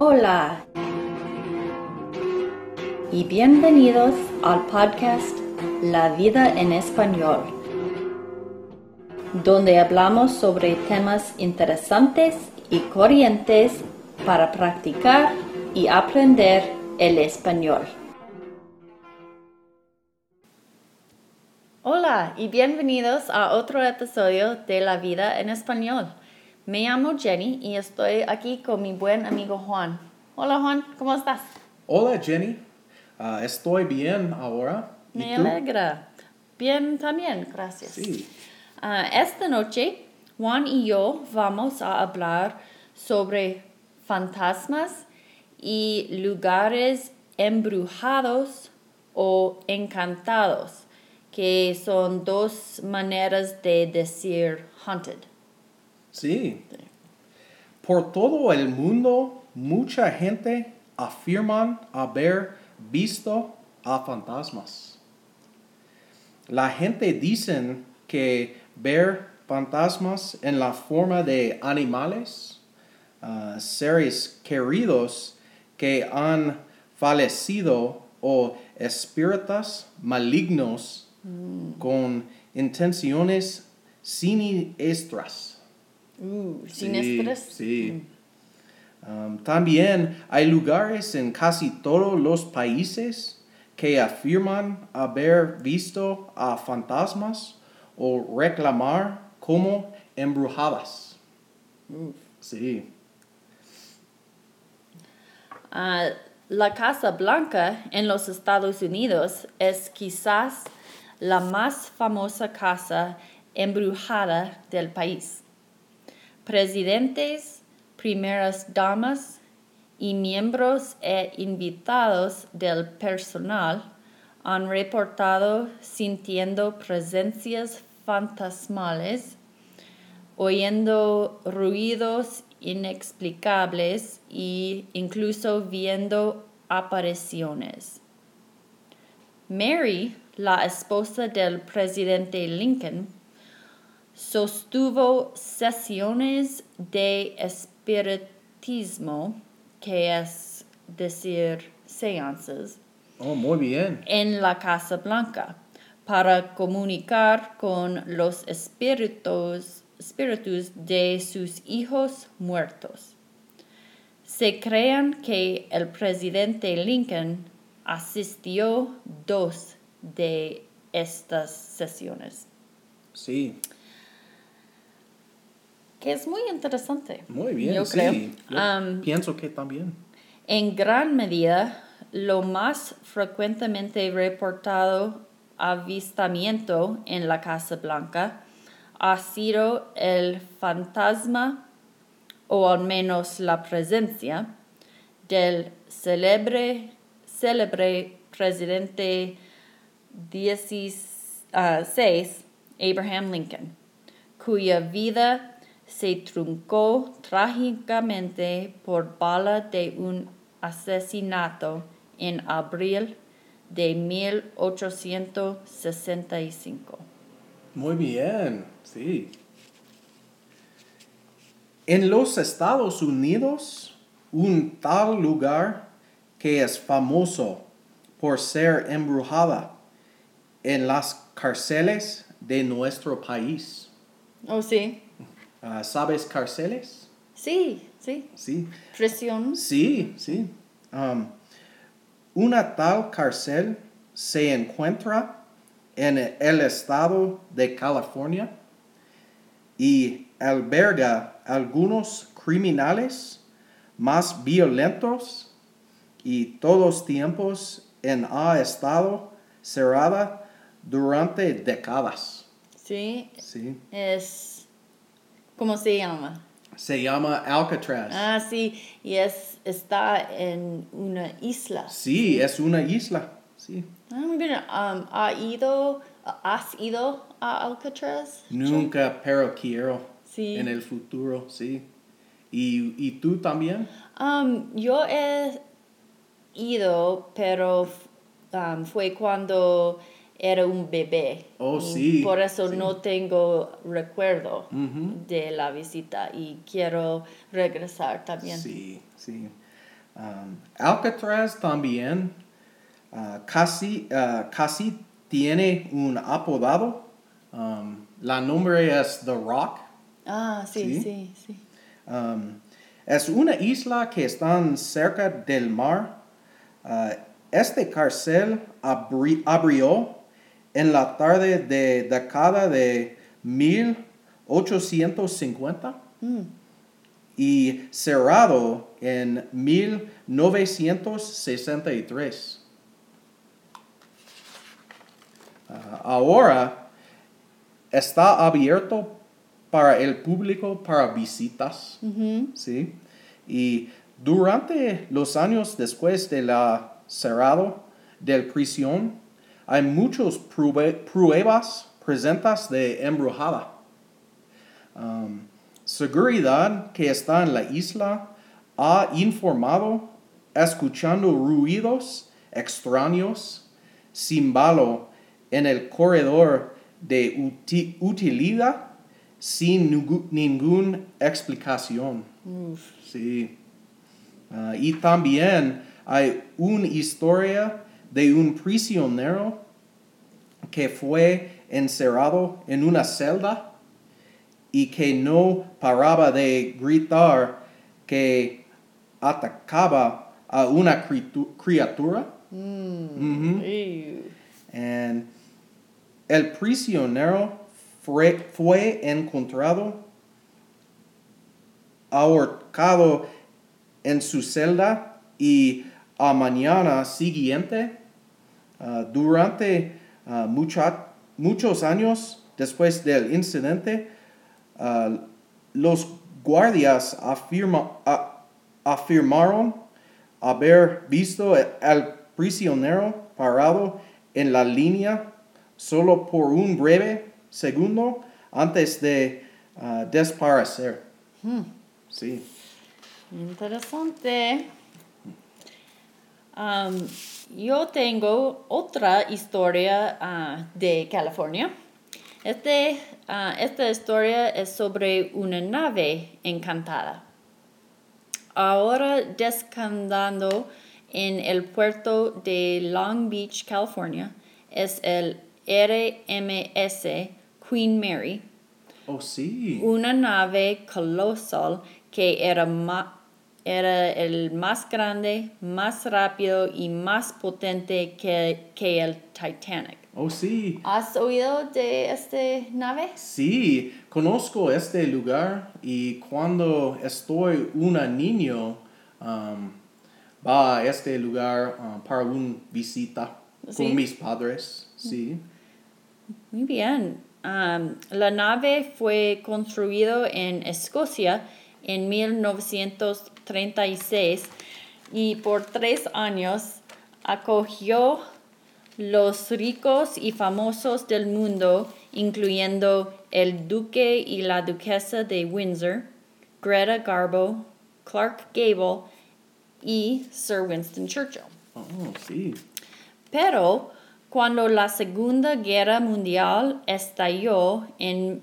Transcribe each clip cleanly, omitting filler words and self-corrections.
Hola y bienvenidos al podcast La Vida en Español, donde hablamos sobre temas interesantes y corrientes para practicar y aprender el español. Hola y bienvenidos a otro episodio de La Vida en Español. Me llamo Jenny y estoy aquí con mi buen amigo Juan. Hola Juan, ¿cómo estás? Hola Jenny, estoy bien ahora. ¿Y Me tú? alegra. Bien también, gracias. Sí. Esta noche Juan y yo vamos a hablar sobre fantasmas y lugares embrujados o encantados, que son dos maneras de decir haunted. Sí. Por todo el mundo, mucha gente afirman haber visto a fantasmas. La gente dice que ver fantasmas en la forma de animales, seres queridos que han fallecido o espíritus malignos con intenciones siniestras. Siniestras. Sí. También hay lugares en casi todos los países que afirman haber visto a fantasmas o reclamar como embrujadas. Sí. La Casa Blanca en los Estados Unidos es quizás la más famosa casa embrujada del país. Presidentes, primeras damas y miembros e invitados del personal han reportado sintiendo presencias fantasmales, oyendo ruidos inexplicables e incluso viendo apariciones. Mary, la esposa del presidente Lincoln, sostuvo sesiones de espiritismo, que es decir, seances, Oh, muy bien. en la Casa Blanca para comunicar con los espíritus de sus hijos muertos. Se cree que el presidente Lincoln asistió 2 de estas sesiones. Sí. Que es muy interesante. Muy bien, yo sí. creo. Yo pienso que también. En gran medida, lo más frecuentemente reportado avistamiento en la Casa Blanca ha sido el fantasma, o al menos la presencia, del célebre presidente 16, Abraham Lincoln, cuya vida se truncó trágicamente por bala de un asesinato en abril de 1865. Muy bien, sí. En los Estados Unidos, un tal lugar que es famoso por ser embrujada en las cárceles de nuestro país. Oh, sí. ¿Sabes cárceles? Sí. Sí. Prisión. Sí. Una tal cárcel se encuentra en el estado de California y alberga algunos criminales más violentos y todos tiempos ha estado cerrada durante décadas. Sí. Sí. Es, ¿cómo se llama? Se llama Alcatraz. Sí, y está en una isla. Sí, es una isla. Sí. Muy bien. ¿Has ido a Alcatraz? Nunca, pero quiero. Sí. En el futuro, sí. ¿Y tú también? Yo he ido, pero fue cuando era un bebé. Oh, Y sí. por eso Sí. no tengo recuerdo Ujú. de la visita y quiero regresar también. Sí. Alcatraz también casi tiene un apodado. La nombre es The Rock. Ah, sí, Sí. sí, sí. Es una isla que está cerca del mar. Este cárcel abrió en la tarde de década de 1850 y cerrado en 1963. Ahora está abierto para el público para visitas. ¿Sí? Y durante los años después de la cerrado del prisión, hay muchas pruebas presentes de embrujada. Seguridad que está en la isla ha informado escuchando ruidos extraños, cimbalo en el corredor de utilidad sin ninguna explicación. Sí. Y también hay una historia de un prisionero que fue encerrado en una celda y que no paraba de gritar que atacaba a una criatura. Ew. And el prisionero fue encontrado ahorcado en su celda y a mañana siguiente, durante muchos años después del incidente, los guardias afirmaron haber visto al prisionero parado en la línea solo por un breve segundo antes de desaparecer. Sí. Interesante. Yo tengo otra historia de California. Esta historia es sobre una nave encantada. Ahora descansando en el puerto de Long Beach, California, es el RMS Queen Mary, Oh, sí. una nave colosal que era el más grande, más rápido y más potente que el Titanic. Oh, sí. ¿Has oído de esta nave? Sí, conozco este lugar y cuando estoy un niño, va a este lugar para una visita Sí. con mis padres. Sí. Muy bien. La nave fue construida en Escocia en 1936 y por 3 años acogió los ricos y famosos del mundo, incluyendo el duque y la duquesa de Windsor, Greta Garbo, Clark Gable y Sir Winston Churchill. Oh, sí. Pero cuando la Segunda Guerra Mundial estalló en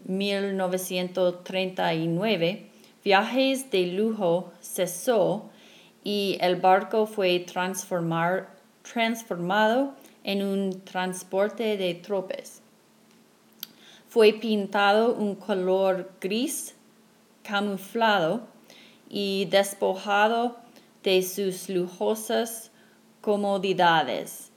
1939, viajes de lujo cesó y el barco fue transformado en un transporte de tropas. Fue pintado un color gris camuflado y despojado de sus lujosas comodidades.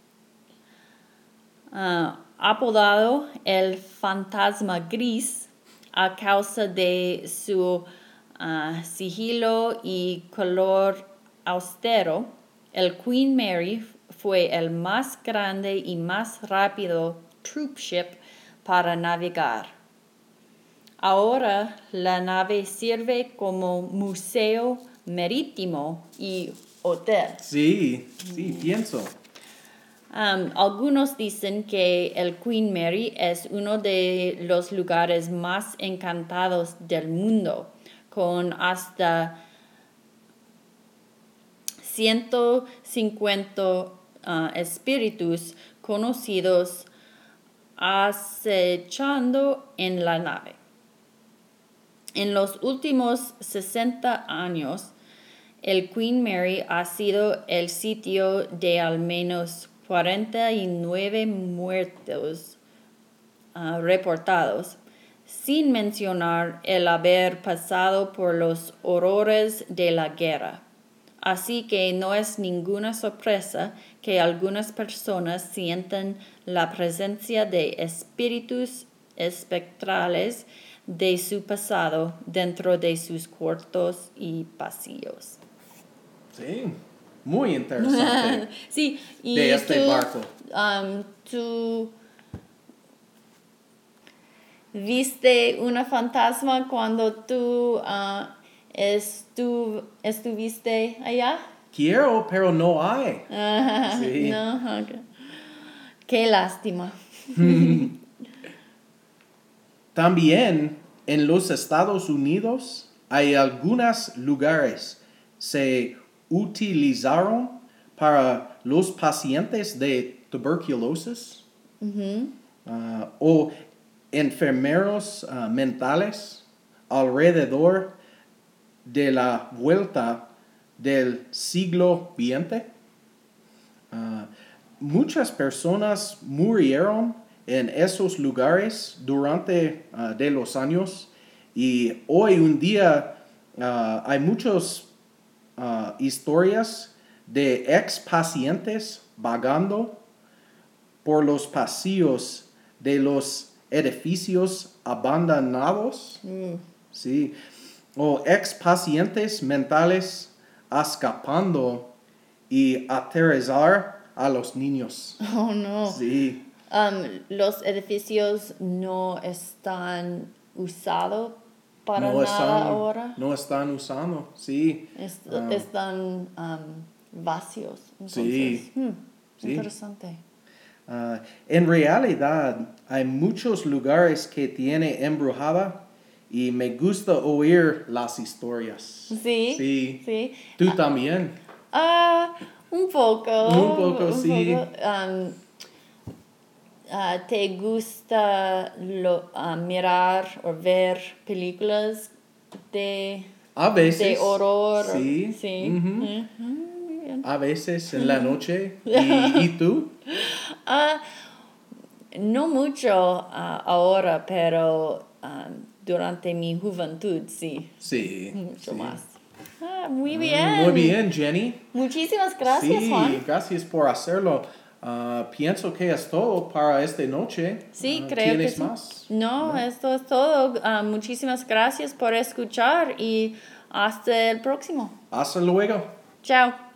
Apodado el fantasma gris a causa de su sigilo y color austero, el Queen Mary fue el más grande y más rápido troopship para navegar. Ahora la nave sirve como museo marítimo y hotel. Sí, pienso. Algunos dicen que el Queen Mary es uno de los lugares más encantados del mundo, con hasta 150 espíritus conocidos acechando en la nave. En los últimos 60 años, el Queen Mary ha sido el sitio de al menos 49 muertos reportados, sin mencionar el haber pasado por los horrores de la guerra. Así que no es ninguna sorpresa que algunas personas sientan la presencia de espíritus espectrales de su pasado dentro de sus cuartos y pasillos. Sí, muy interesante. Sí, y de este barco. ¿Tú viste una fantasma cuando tú estuviste allá? Quiero, pero no hay. Sí. No, okay. Qué lástima. También en los Estados Unidos hay algunos lugares se utilizaron para los pacientes de tuberculosis o enfermeros mentales alrededor de la vuelta del siglo XX. Muchas personas murieron en esos lugares durante de los años y hoy en día hay muchas historias de ex pacientes vagando por los pasillos de los edificios abandonados, sí, o ex pacientes mentales escapando y aterrorizar a los niños. Oh, no. Sí. Los edificios no están usados para No nada están, ahora. no están usando, sí. Están vacíos. Entonces, Sí. Sí. Interesante. En realidad, hay muchos lugares que tiene embrujada y me gusta oír las historias. Sí. Sí. Sí. ¿Tú también? Un poco. Un poco, sí. Poco. ¿Te gusta mirar o ver películas A veces. de horror? Sí. Sí. Ujú. Muy bien. A veces en la noche. ¿Y tú? No mucho ahora, pero durante mi juventud sí. Sí. Mucho sí. más. Muy bien. Muy bien, Jenny. Muchísimas gracias, Sí, Juan. gracias por hacerlo. Pienso que es todo para esta noche. Sí, creo que ¿Tienes sí. más? No, esto es todo. Muchísimas gracias por escuchar y hasta el próximo. Hasta luego. Chao.